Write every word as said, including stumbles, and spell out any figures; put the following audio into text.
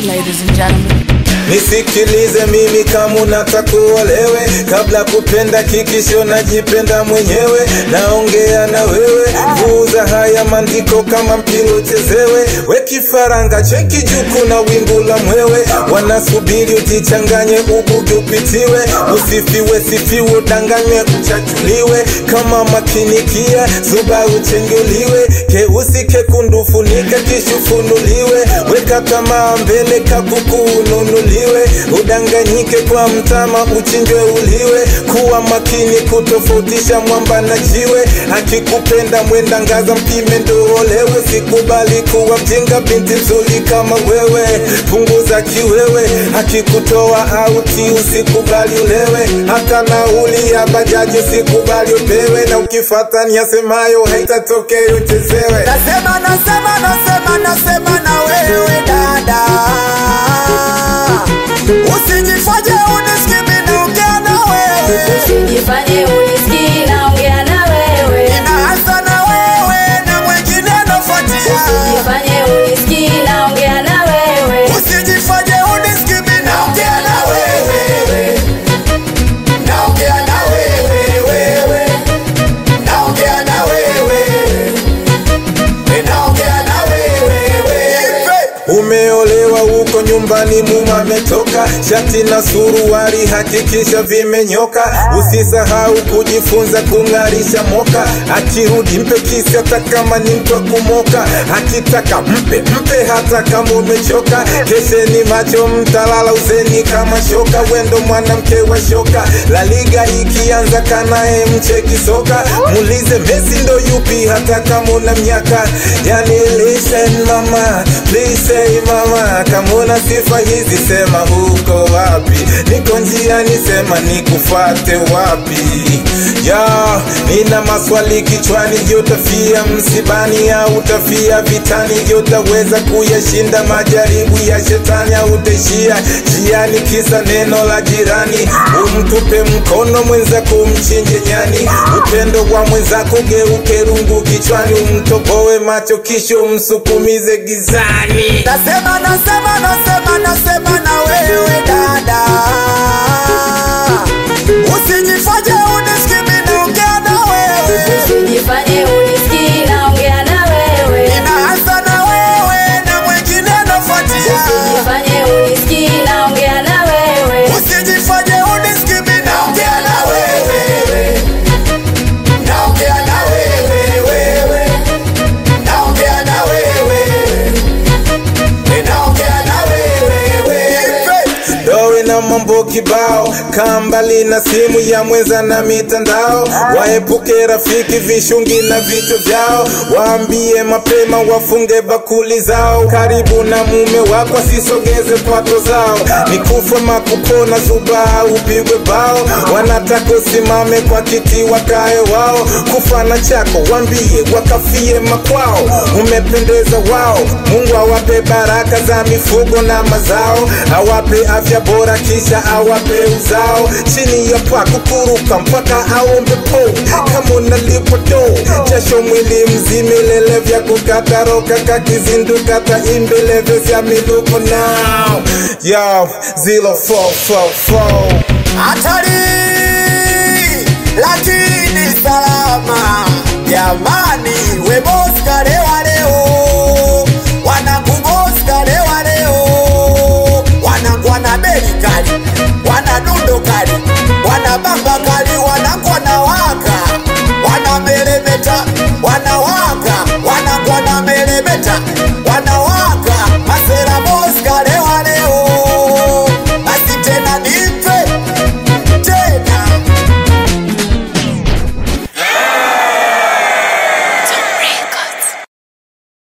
ladies and gentlemen. Nisikilize mimi kama unataka uolewe, kabla kupenda kikisho najipenda mwenyewe. Naongea na wewe, vuza haya mandiko kama mpira uchezewe. We kifaranga cheki juku na wingu la mwewe, wanasubiri ujichanganye ubugi upitiwe. Usifiwe sifiwe udanganywe uchachuliwe, kama makinikia zuba uchenguliwe. Keusi kekundufu nika kishufunuliwe, weka kama mbele kakuku ununuliwe. Udanganyike kwa mtama uchinjwe uliwe, kuwa makini kutofautisha mwamba na jiwe. Akikupenda mwenda ngaza mpime ndo olewe, sikubali kuwa mjinga binti nzuri kama wewe. Punguza kiwewe, akikutoa auti usikubali ulewe. Hata nauli ya bajaji usikubali upewe, na ukifata niyasemayo haitatokea uchezewe. Nasema nasema nasema nasema na wewe dada, usijifanye unisikimi naongea na wewe. Usijifanye unisikimi naongea na wewe. Inaanza na wewe na mwingine nafuatia. Usijifanye unisikimi naongea na wewe. Usijifanye unisikimi naongea na wewe. Naongea na wewe wewe. Naongea na wewe. Naongea na wewe wewe. Umeolewa huko nyumbani muma metoka, shati na suruari hakikisha vimenyoka. Usisahau kujifunza kungarisha moka, akirudi mpe kisi hata kama ni mtu kumoka. Akitaka mpe mpe hata kama umechoka. Kesheni macho mtalala uzeni kama shoka, wendo mwanamke wa shoka. La Liga ikianza kanae mcheki soka, muulize Messi ndo yupi hata kama una miaka. Yani listen mama, please say mama, kama una sifa hizi sema huko wapi. Niko njiani sema nikufate wapi. Ya, nina maswali kichwani, je utafia msibani au utafia vitani? Je utaweza kuyashinda majaribu ya shetani au utaishia njiani kisa neno la jirani? Umtupe mkono mwenzako umchinje nyani, upendo wa mwenzako geuke rungu kichwani. Umtoboe macho kisho umsukumize gizani. Nasema nasema nasema nasema na wewe dada, usijifanye unisikimi naongea na wewe. Usijifanye unisikimi naongea na wewe. Inaanza na wewe na mwingine nafuatia. Usijifanye unisikimi naongea na wewe. Usijifanye unisikimi naongea na wewe. Naongea na wewe wewe. Naongea na wewe. Naongea na wewe wewe. Dowe na mambo kibao, kambali na simu ya mwenza na mitandao. Waepuke rafiki vishungi na vitu vyao, waambie mapema wafunge bakuli zao. Karibu na mume wako asisogeze pato zao, ni kufa makupona zuba au pigwe bao. Wanataka usimame kwa kiti wakae wao, kufa na chako wambie wakafie makwao. Umependeza wao, Mungu awape baraka za mifugo na mazao, awape afya bora kisha awape uzao. Chini ya paa kukuruka mpaka aombe po, kama unalipo do jasho mwili mzima. Lele vya kukata roka kakizinduka ta imbele vya miluko now. Yo, zero four four four. Hatari lakini salama jamani.